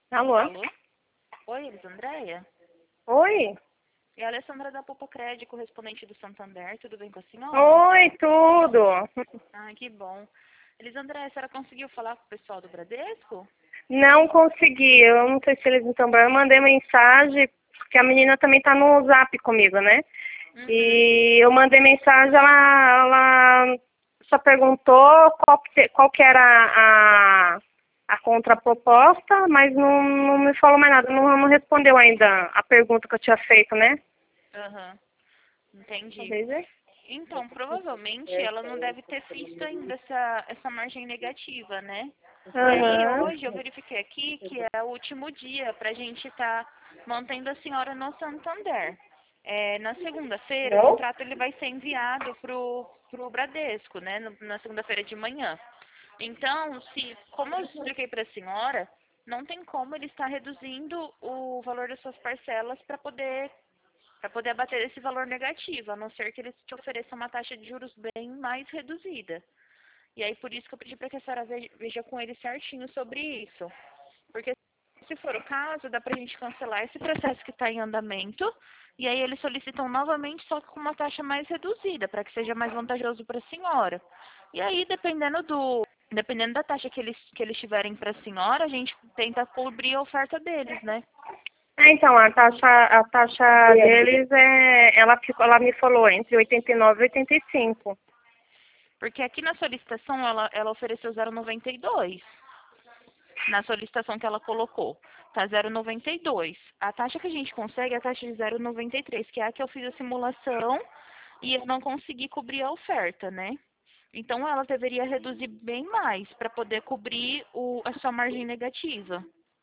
Alô? Alô? Oi, Elisandréia? Oi? É a Alessandra da Poupa Cred, correspondente do Santander. Tudo bem com a senhora? Oi, tudo. Ah, que bom. Elisandréia, a senhora conseguiu falar com o pessoal do Bradesco? Não consegui. Eu não sei se eles estão. Eu mandei mensagem, porque a menina também tá no Zap comigo, né? Uhum. E eu mandei mensagem, ela só perguntou qual que era a contraproposta, mas não me falou mais nada. Não respondeu ainda a pergunta que eu tinha feito, né? Aham. Entendi. Talvez é. Então, provavelmente ela não deve ter visto ainda essa margem negativa, né? E aí, Aham. hoje eu verifiquei aqui que é o último dia para a gente estar mantendo a senhora no Santander. Na segunda-feira, o contrato ele vai ser enviado pro Bradesco, né? Na segunda-feira de manhã. Então, como eu expliquei para a senhora, não tem como ele estar reduzindo o valor das suas parcelas para poder abater esse valor negativo, a não ser que eles te ofereçam uma taxa de juros bem mais reduzida. E aí, por isso que eu pedi para que a senhora veja com ele certinho sobre isso. Porque se for o caso, dá para a gente cancelar esse processo que está em andamento, e aí eles solicitam novamente, só que com uma taxa mais reduzida, para que seja mais vantajoso para a senhora. E aí, dependendo da taxa que eles tiverem para a senhora, a gente tenta cobrir a oferta deles, né? Então, a taxa deles ela me falou entre 89 e 85. Porque aqui na solicitação ela ofereceu 0,92. Na solicitação que ela colocou. Tá 0,92. A taxa que a gente consegue é a taxa de 0,93, que é a que eu fiz a simulação e eu não consegui cobrir a oferta, né? Então ela deveria reduzir bem mais para poder cobrir a sua margem negativa.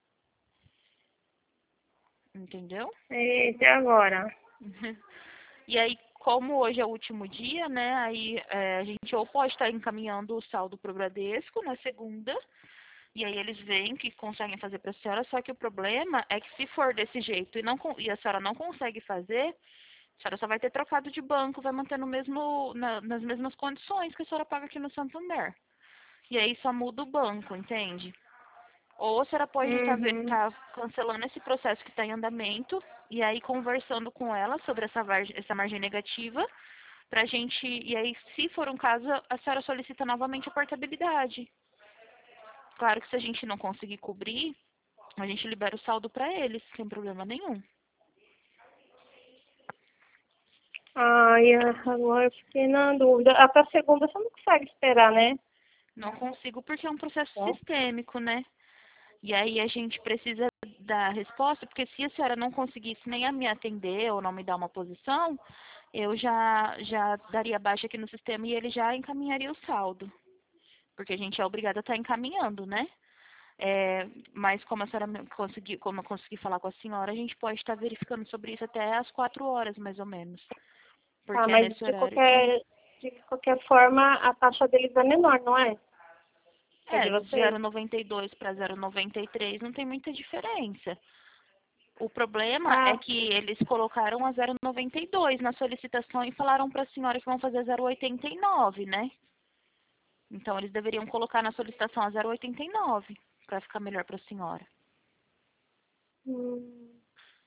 Entendeu? E agora? E aí, como hoje é o último dia, né? Aí a gente ou pode estar encaminhando o saldo para o Bradesco na segunda, e aí eles veem que conseguem fazer para a senhora, só que o problema é que se for desse jeito e a senhora não consegue fazer, a senhora só vai ter trocado de banco, vai manter nas mesmas condições que a senhora paga aqui no Santander. E aí só muda o banco, entende? Ou a senhora pode estar Uhum. cancelando esse processo que está em andamento e aí conversando com ela sobre essa margem negativa pra gente, e aí se for um caso, a senhora solicita novamente a portabilidade. Claro que se a gente não conseguir cobrir, a gente libera o saldo para eles, sem problema nenhum. Ai, agora eu fiquei na dúvida. Até segunda você não consegue esperar, né? Não consigo porque é um processo sistêmico, né? E aí a gente precisa dar resposta, porque se a senhora não conseguisse nem a me atender ou não me dar uma posição, eu já daria baixa aqui no sistema e ele já encaminharia o saldo. Porque a gente é obrigada a estar encaminhando, né? Mas como a senhora como eu consegui falar com a senhora, a gente pode estar verificando sobre isso até às 4 horas, mais ou menos. Tá, Porque é mas nesse horário que. de qualquer forma a taxa deles é menor, não é? Que a de De vocês? 0,92 para 0,93 não tem muita diferença. O problema é Ah, que eles colocaram a 0,92 na solicitação e falaram para a senhora que vão fazer 0,89, né? Então eles deveriam colocar na solicitação a 0,89 para ficar melhor para a senhora. hum,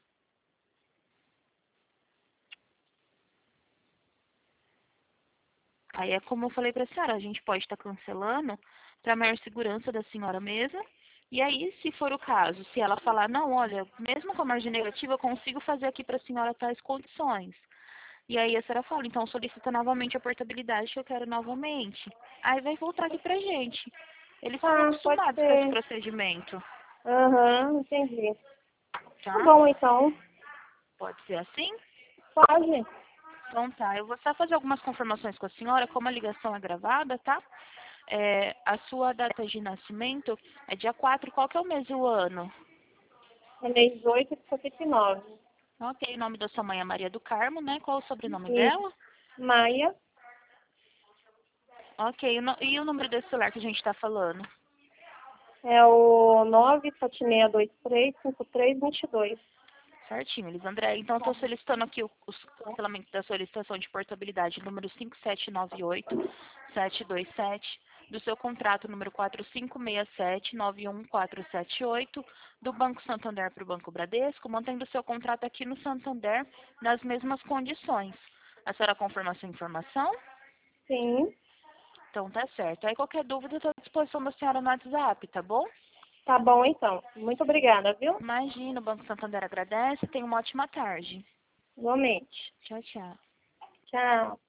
Aí é como eu falei para a senhora, a gente pode estar cancelando para maior segurança da senhora mesma. E aí, se for o caso, se ela falar, não, olha, mesmo com a margem negativa, eu consigo fazer aqui para a senhora tais condições. E aí a senhora fala, então solicita novamente a portabilidade que eu quero novamente. Aí vai voltar aqui pra gente. Eles são pode acostumados com esse ser. procedimento, Aham, entendi. Tá tá? bom, então. Pode ser assim? Pode. Então tá, eu vou só fazer algumas confirmações com a senhora, como a ligação é gravada, tá? A sua data de nascimento é dia 4. Qual que é o mês e o ano? É mês 18 de 79. Ok, o nome da sua mãe é Maria do Carmo, né? Qual o sobrenome Isso. dela? Maia Ok, e o número desse celular que a gente tá falando? é o 976235322. Certinho, Elisandré. Então, eu estou solicitando aqui os cancelamentos da solicitação de portabilidade número 5798-727. do seu contrato número 4567-91478 do Banco Santander para o Banco Bradesco, mantendo o seu contrato aqui no Santander nas mesmas condições. A senhora confirma essa informação? Sim. Então tá certo. Aí qualquer dúvida, estou à disposição da senhora no WhatsApp, tá bom? Tá bom, então. Muito obrigada, viu? Imagina, o Banco Santander agradece. Tenha uma ótima tarde. Igualmente. Tchau, tchau. Tchau.